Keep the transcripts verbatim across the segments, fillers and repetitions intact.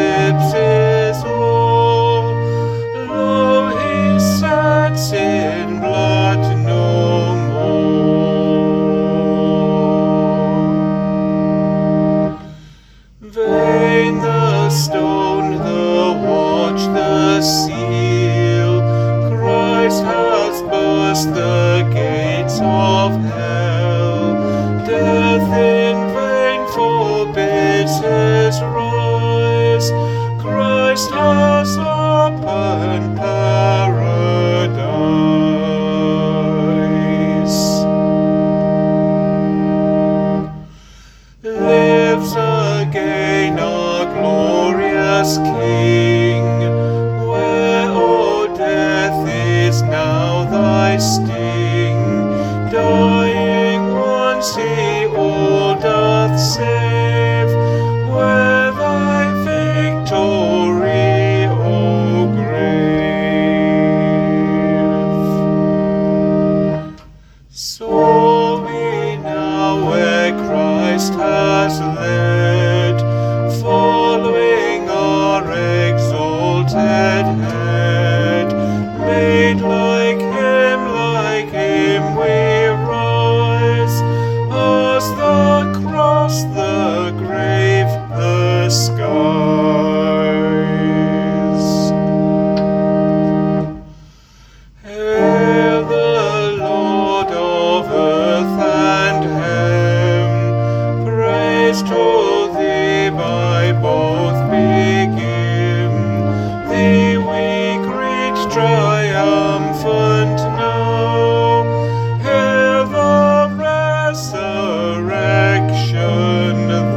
eclipses all. Lo, he sets in blood no more. Vain the stone, the watch, the seal. Christ has burst the gates of hell. Death in vain forbids his rise. Christ has opened paradise. Lives again our glorious King, where, O death, is now thy sting? Dying once, he all doth save, where thy victory, O grave. So we now where Christ has led, following our exalted head, made like him, like him we rise, as the cross, the grave, the skies. Hail the Lord of earth and heaven, praise to thee by both begin. Thee we greet triumphant now. Hail the resurrection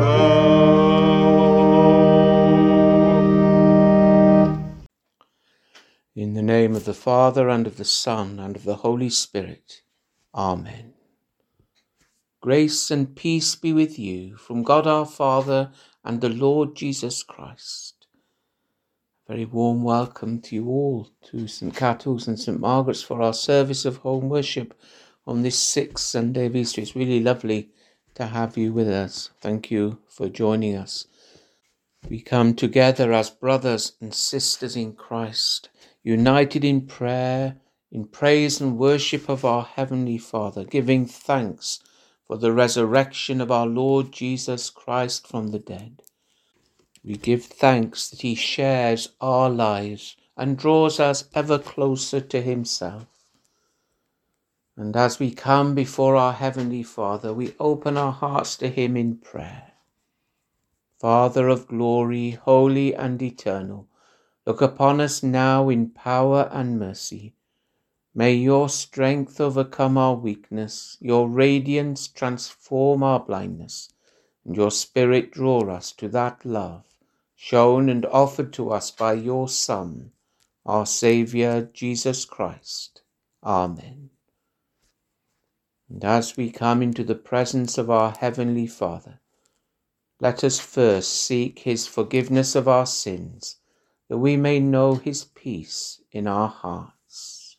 thou. In the name of the Father, and of the Son, and of the Holy Spirit. Amen. Grace and peace be with you from God our Father and the Lord Jesus Christ. A very warm welcome to you all to St Catull's and St Margaret's for our service of home worship on this sixth Sunday of Easter. It's really lovely to have you with us. Thank you for joining us. We come together as brothers and sisters in Christ, united in prayer, in praise and worship of our Heavenly Father, giving thanks for the resurrection of our Lord Jesus Christ from the dead. We give thanks that he shares our lives and draws us ever closer to himself. And as we come before our Heavenly Father, we open our hearts to him in prayer. Father of glory, holy and eternal, look upon us now in power and mercy. May your strength overcome our weakness, your radiance transform our blindness, and your Spirit draw us to that love shown and offered to us by your Son, our Saviour, Jesus Christ. Amen. And as we come into the presence of our Heavenly Father, let us first seek his forgiveness of our sins, that we may know his peace in our hearts.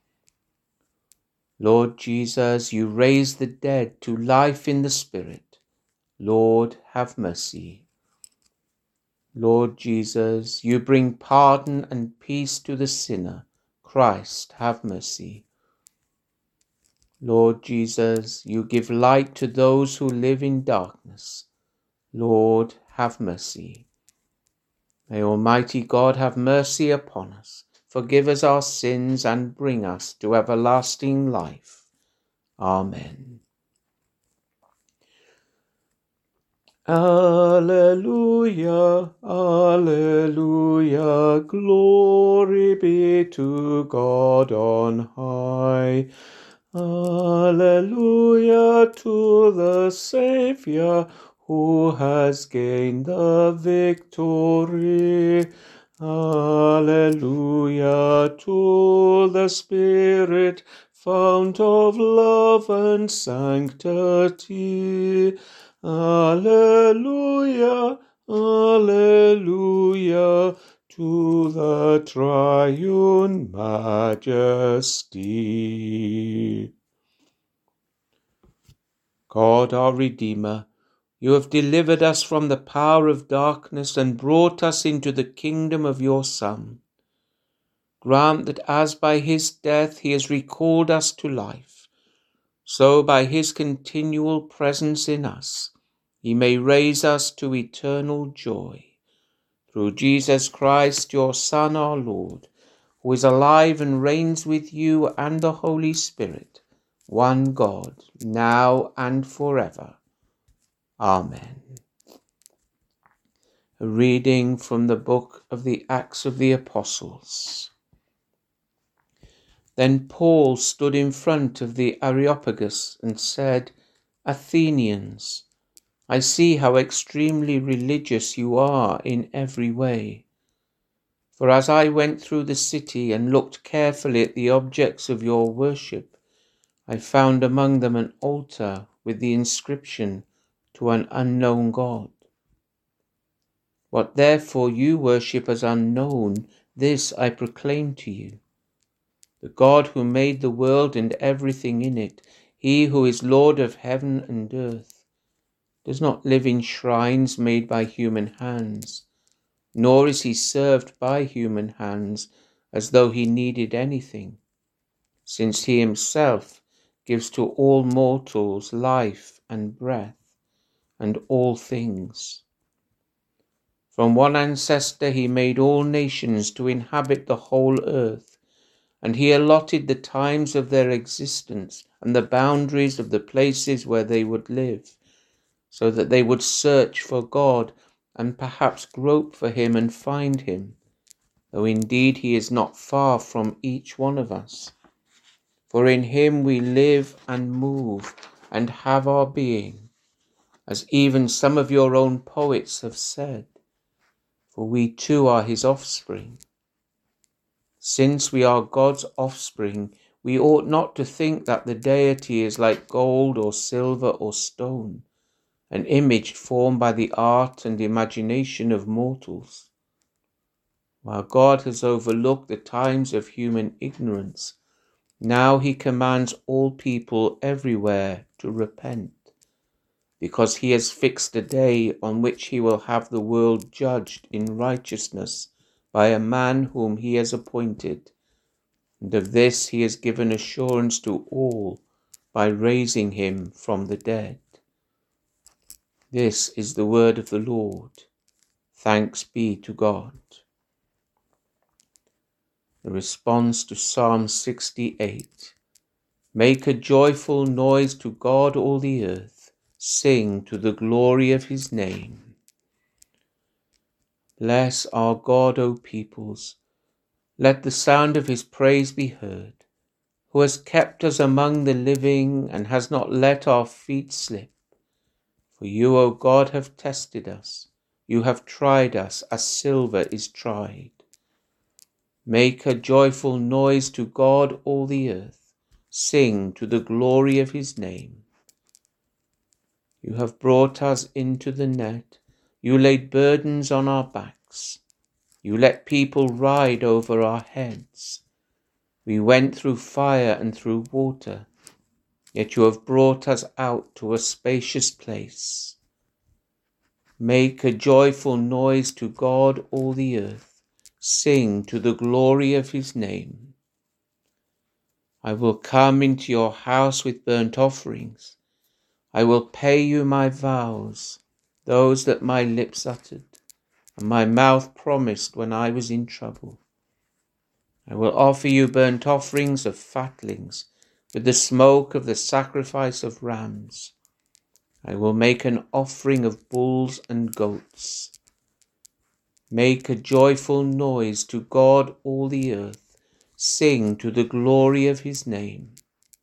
Lord Jesus, you raise the dead to life in the Spirit. Lord, have mercy. Lord Jesus, you bring pardon and peace to the sinner. Christ, have mercy. Lord Jesus, you give light to those who live in darkness. Lord, have mercy. May Almighty God have mercy upon us, forgive us our sins, and bring us to everlasting life. Amen. Alleluia, alleluia, glory be to God on high. Alleluia to the Saviour, who has gained the victory. Alleluia to the Spirit, fount of love and sanctity. Alleluia, alleluia to the triune majesty. God our Redeemer, You have delivered us from the power of darkness and brought us into the kingdom of your Son. Grant that as by his death he has recalled us to life, so by his continual presence in us, he may raise us to eternal joy. Through Jesus Christ, your Son, our Lord, who is alive and reigns with you and the Holy Spirit, one God, now and forever. Amen. A reading from the book of the Acts of the Apostles. Then Paul stood in front of the Areopagus and said, Athenians, I see how extremely religious you are in every way. For as I went through the city and looked carefully at the objects of your worship, I found among them an altar with the inscription, to an unknown God. What therefore you worship as unknown, this I proclaim to you. The God who made the world and everything in it, he who is Lord of heaven and earth, does not live in shrines made by human hands, nor is he served by human hands as though he needed anything, since he himself gives to all mortals life and breath and all things. From one ancestor he made all nations to inhabit the whole earth, and he allotted the times of their existence and the boundaries of the places where they would live, so that they would search for God and perhaps grope for him and find him, though indeed he is not far from each one of us. For in him we live and move and have our being, as even some of your own poets have said, for we too are his offspring. Since we are God's offspring, we ought not to think that the deity is like gold or silver or stone, an image formed by the art and imagination of mortals. While God has overlooked the times of human ignorance, now he commands all people everywhere to repent, because he has fixed a day on which he will have the world judged in righteousness by a man whom he has appointed, and of this he has given assurance to all by raising him from the dead. This is the word of the Lord. Thanks be to God. The response to Psalm sixty-eight. Make a joyful noise to God, all the earth. Sing to the glory of his name. Bless our God, O peoples. Let the sound of his praise be heard, who has kept us among the living and has not let our feet slip. For you, O God, have tested us. You have tried us as silver is tried. Make a joyful noise to God, all the earth. Sing to the glory of his name. You have brought us into the net. You laid burdens on our backs. You let people ride over our heads. We went through fire and through water, yet you have brought us out to a spacious place. Make a joyful noise to God, all the earth. Sing to the glory of his name. I will come into your house with burnt offerings. I will pay you my vows, those that my lips uttered, and my mouth promised when I was in trouble. I will offer you burnt offerings of fatlings, with the smoke of the sacrifice of rams. I will make an offering of bulls and goats. Make a joyful noise to God, all the earth. Sing to the glory of his name.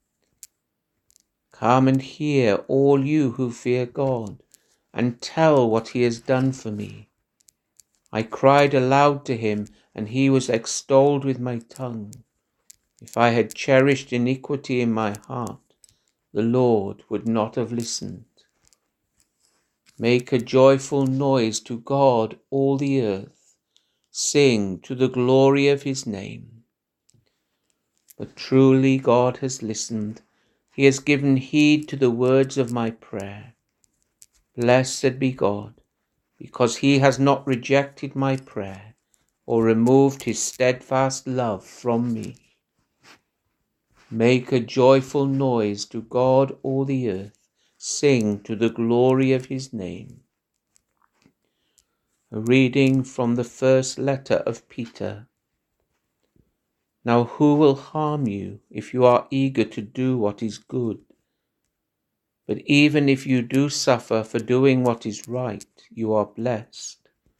Come and hear, all you who fear God, and tell what he has done for me. I cried aloud to him, and he was extolled with my tongue. If I had cherished iniquity in my heart, the Lord would not have listened. Make a joyful noise to God, all the earth. Sing to the glory of his name. But truly God has listened. He has given heed to the words of my prayer. Blessed be God, because he has not rejected my prayer or removed his steadfast love from me. Make a joyful noise to God, all the earth. Sing to the glory of his name. A reading from the first letter of Peter. Now who will harm you if you are eager to do what is good? But even if you do suffer for doing what is right, you are blessed.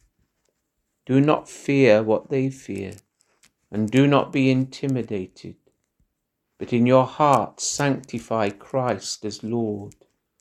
Do not fear what they fear, and do not be intimidated, but in your hearts sanctify Christ as Lord.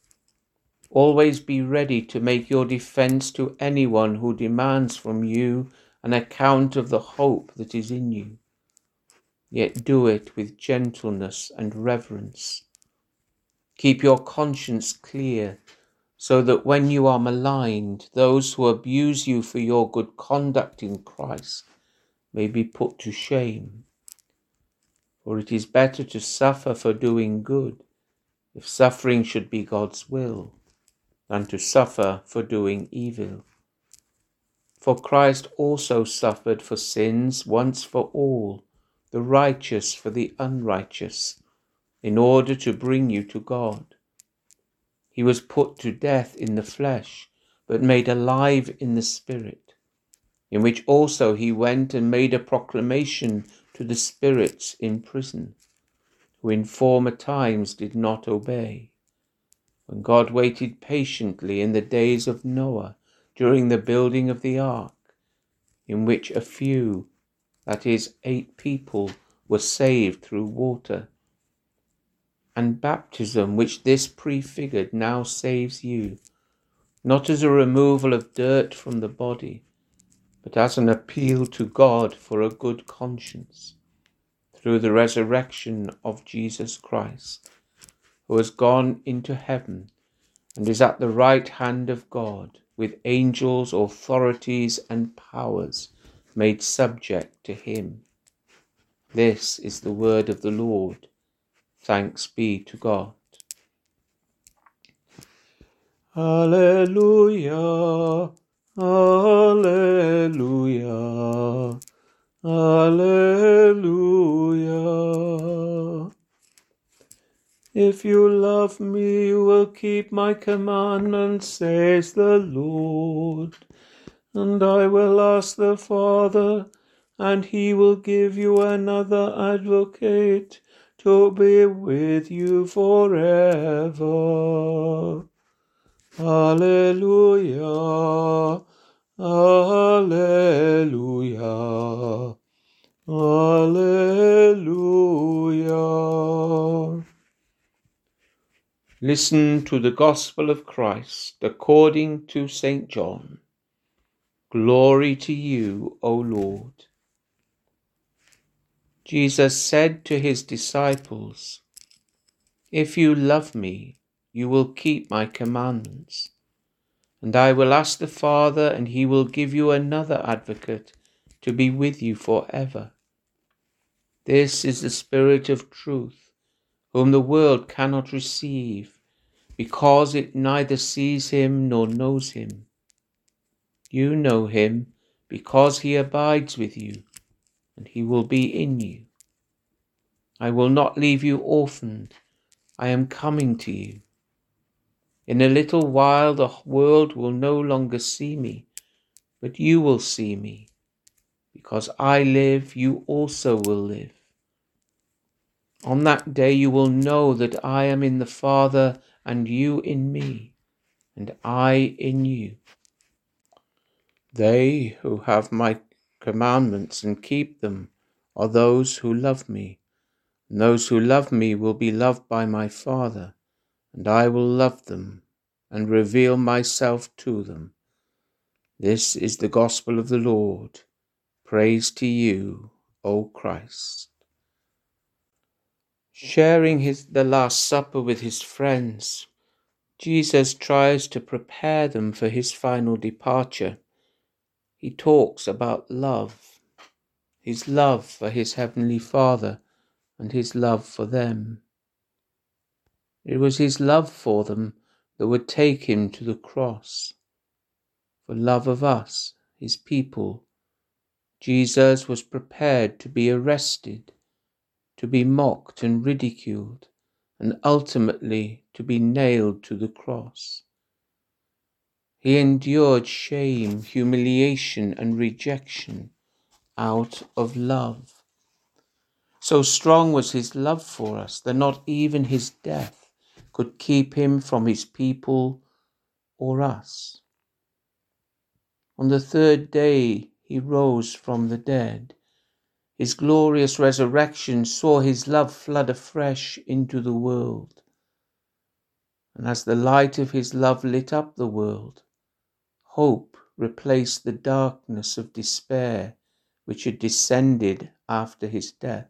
Always be ready to make your defense to anyone who demands from you an account of the hope that is in you. Yet do it with gentleness and reverence. Keep your conscience clear, so that when you are maligned, those who abuse you for your good conduct in Christ may be put to shame. For it is better to suffer for doing good, if suffering should be God's will, than to suffer for doing evil. For Christ also suffered for sins once for all, the righteous for the unrighteous, in order to bring you to God. He was put to death in the flesh, but made alive in the Spirit, in which also he went and made a proclamation to the spirits in prison, who in former times did not obey, when God waited patiently in the days of Noah during the building of the ark, in which a few, that is, eight people, were saved through water. And baptism, which this prefigured, now saves you, not as a removal of dirt from the body, but as an appeal to God for a good conscience, through the resurrection of Jesus Christ, who has gone into heaven and is at the right hand of God, with angels, authorities, and powers made subject to him. This is the word of the Lord. Thanks be to God. Alleluia, alleluia, alleluia. If you love me, you will keep my commandments, says the Lord. And I will ask the Father, and he will give you another advocate to be with you forever. Alleluia, alleluia, alleluia. Listen to the Gospel of Christ according to Saint John. Glory to you, O Lord. Jesus said to his disciples, "If you love me, you will keep my commandments. And I will ask the Father, and he will give you another advocate to be with you forever. This is the Spirit of truth, whom the world cannot receive, because it neither sees him nor knows him. You know him, because he abides with you, and he will be in you. I will not leave you orphaned. I am coming to you. In a little while the world will no longer see me, but you will see me. Because I live, you also will live. On that day you will know that I am in the Father, and you in me, and I in you. They who have my commandments and keep them are those who love me, and those who love me will be loved by my Father, and I will love them and reveal myself to them. This is the gospel of the Lord. Praise to you, O Christ." Sharing his, the Last Supper with his friends, Jesus tries to prepare them for his final departure. He talks about love, his love for his heavenly Father and his love for them. It was his love for them that would take him to the cross. For love of us, his people, Jesus was prepared to be arrested, to be mocked and ridiculed, and ultimately to be nailed to the cross. He endured shame, humiliation, and rejection out of love. So strong was his love for us that not even his death could keep him from his people or us. On the third day he rose from the dead. His glorious resurrection saw his love flood afresh into the world. And as the light of his love lit up the world, hope replaced the darkness of despair which had descended after his death.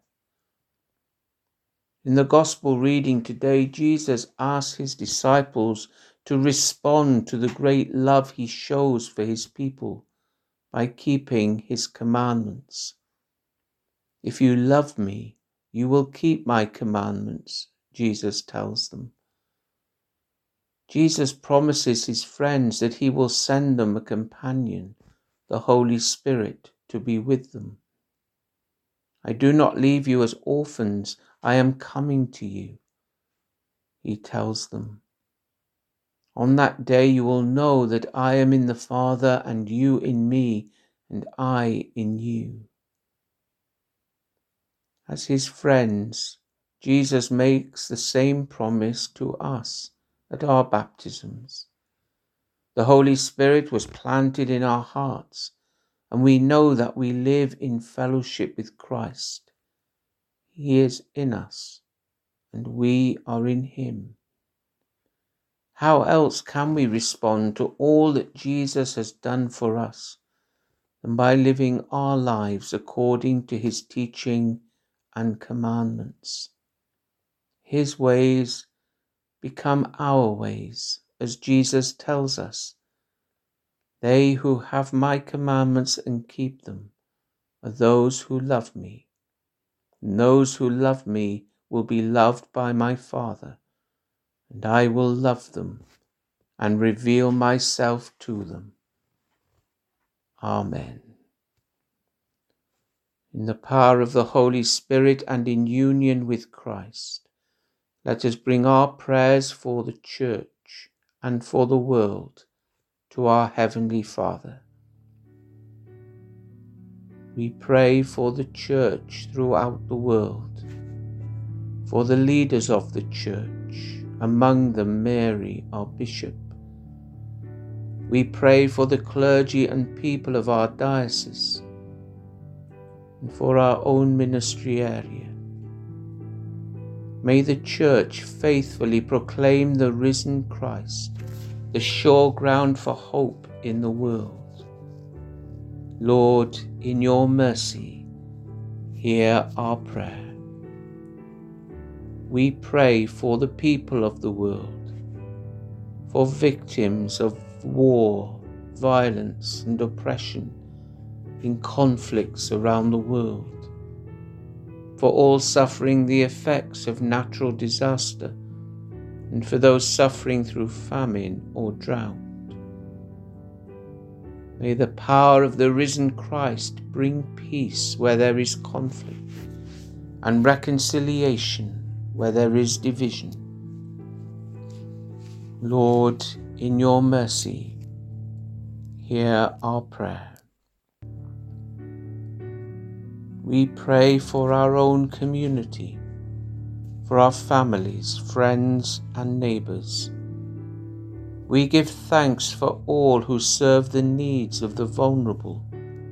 In the Gospel reading today, Jesus asks his disciples to respond to the great love he shows for his people by keeping his commandments. If you love me, you will keep my commandments, Jesus tells them. Jesus promises his friends that he will send them a companion, the Holy Spirit, to be with them. I do not leave you as orphans, I am coming to you, he tells them. On that day you will know that I am in the Father, and you in me, and I in you. As his friends, Jesus makes the same promise to us at our baptisms. The Holy Spirit was planted in our hearts, and we know that we live in fellowship with Christ. He is in us, and we are in him. How else can we respond to all that Jesus has done for us than by living our lives according to his teaching and commandments? His ways become our ways, as Jesus tells us. They who have my commandments and keep them are those who love me. And those who love me will be loved by my Father, and I will love them and reveal myself to them. Amen. In the power of the Holy Spirit and in union with Christ, let us bring our prayers for the Church and for the world to our Heavenly Father. We pray for the Church throughout the world, for the leaders of the Church, among them Mary, our Bishop. We pray for the clergy and people of our diocese, and for our own ministry area. May the Church faithfully proclaim the risen Christ, the sure ground for hope in the world. Lord, in your mercy, hear our prayer. We pray for the people of the world, for victims of war, violence, and oppression in conflicts around the world, for all suffering the effects of natural disaster, and for those suffering through famine or drought. May the power of the risen Christ bring peace where there is conflict, and reconciliation where there is division. Lord, in your mercy, hear our prayer. We pray for our own community, for our families, friends, and neighbours. We give thanks for all who serve the needs of the vulnerable.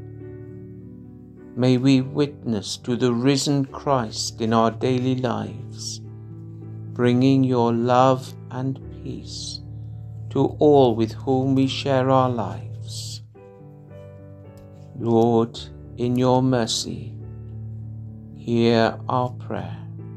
May we witness to the risen Christ in our daily lives, bringing your love and peace to all with whom we share our lives. Lord, in your mercy, hear our prayer.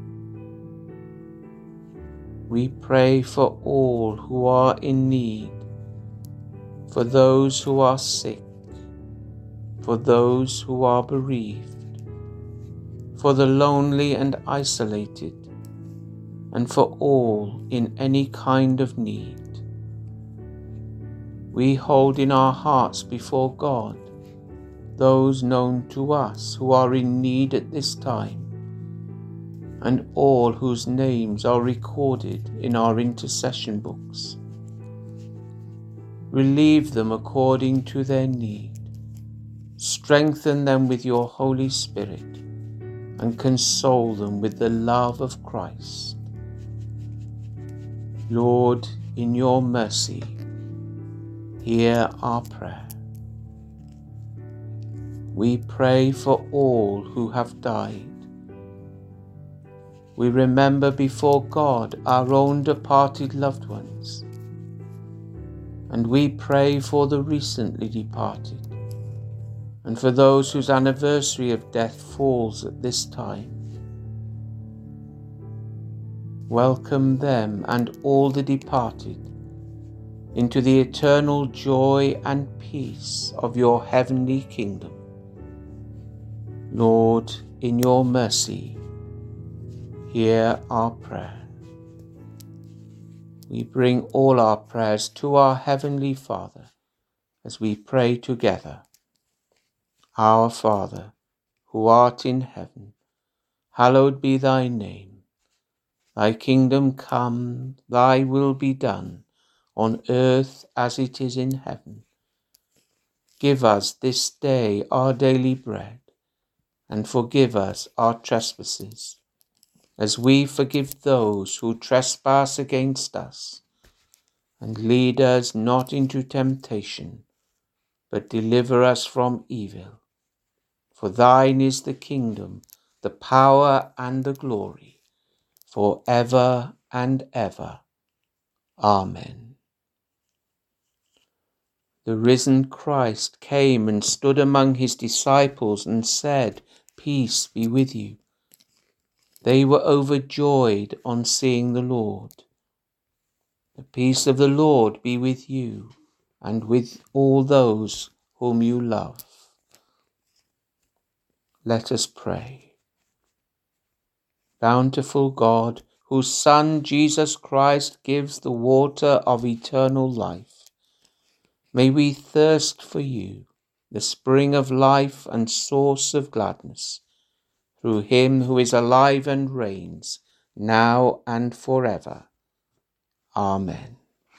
We pray for all who are in need, for those who are sick, for those who are bereaved, for the lonely and isolated, and for all in any kind of need. we hold in our hearts before God those known to us who are in need at this time, and all whose names are recorded in our intercession books. Relieve them according to their need. Strengthen them with your Holy Spirit, and console them with the love of Christ. Lord, in your mercy, hear our prayer. We pray for all who have died. We remember before God our own departed loved ones, and we pray for the recently departed, and for those whose anniversary of death falls at this time. Welcome them and all the departed into the eternal joy and peace of your heavenly kingdom. Lord, in your mercy, hear our prayer. We bring all our prayers to our Heavenly Father as we pray together. Our Father, who art in heaven, hallowed be thy name. Thy kingdom come, thy will be done, on earth as it is in heaven. Give us this day our daily bread, and forgive us our trespasses, as we forgive those who trespass against us. And lead us not into temptation, but deliver us from evil. For thine is the kingdom, the power, and the glory, for ever and ever. Amen. The risen Christ came and stood among his disciples and said, "Peace be with you." They were overjoyed on seeing the Lord. The peace of the Lord be with you and with all those whom you love. Let us pray. Bountiful God, whose Son Jesus Christ gives the water of eternal life, may we thirst for you, the spring of life and source of gladness, through him who is alive and reigns, now and forever. Amen.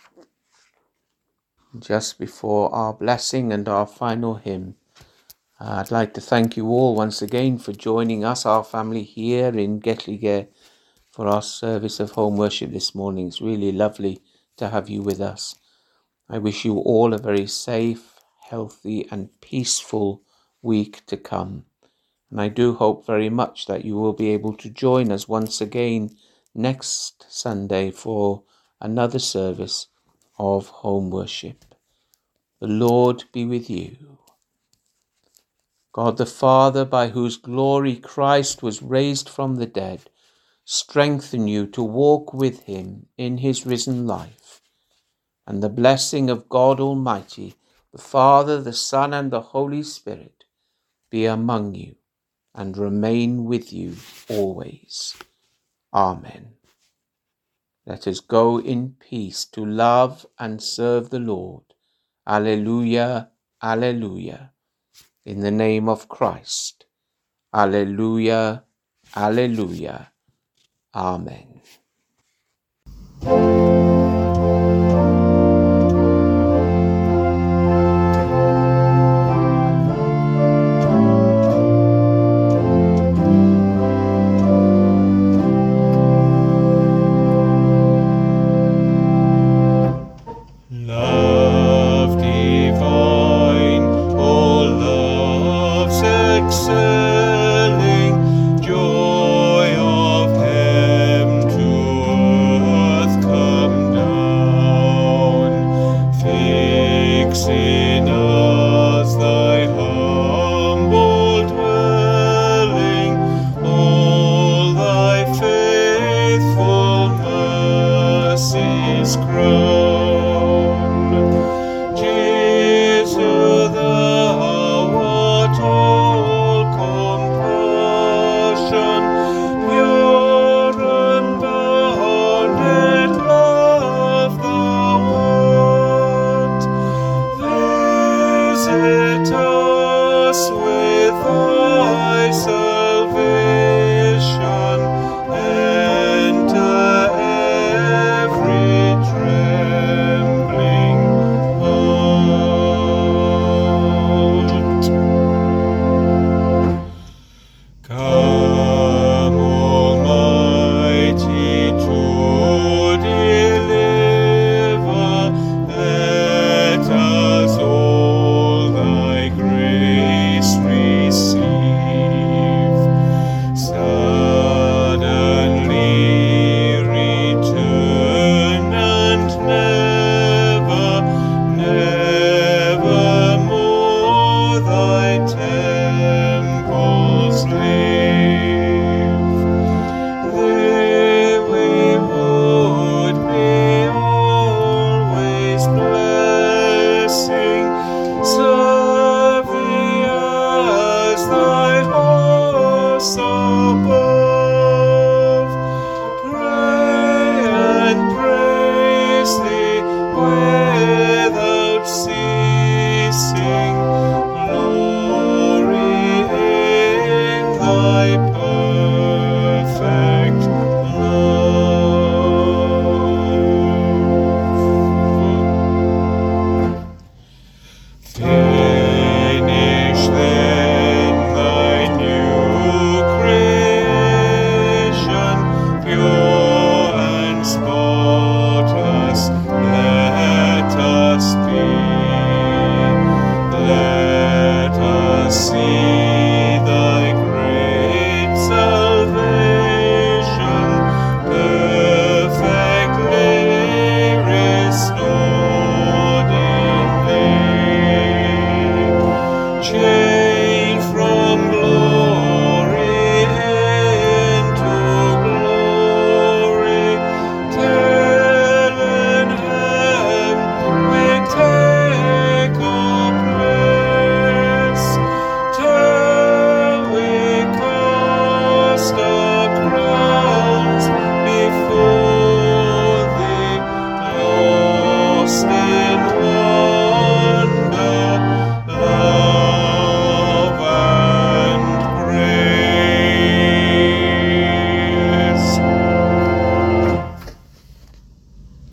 Just before our blessing and our final hymn, I'd like to thank you all once again for joining us, our family here in Getlige, for our service of home worship this morning. It's really lovely to have you with us. I wish you all a very safe, healthy and peaceful week to come. And I do hope very much that you will be able to join us once again next Sunday for another service of home worship. The Lord be with you. God the Father, by whose glory Christ was raised from the dead, strengthen you to walk with him in his risen life. And the blessing of God Almighty, the Father, the Son, and the Holy Spirit be among you and remain with you always. Amen. Let us go in peace to love and serve the Lord. Alleluia, alleluia. In the name of Christ. Alleluia, alleluia. Amen.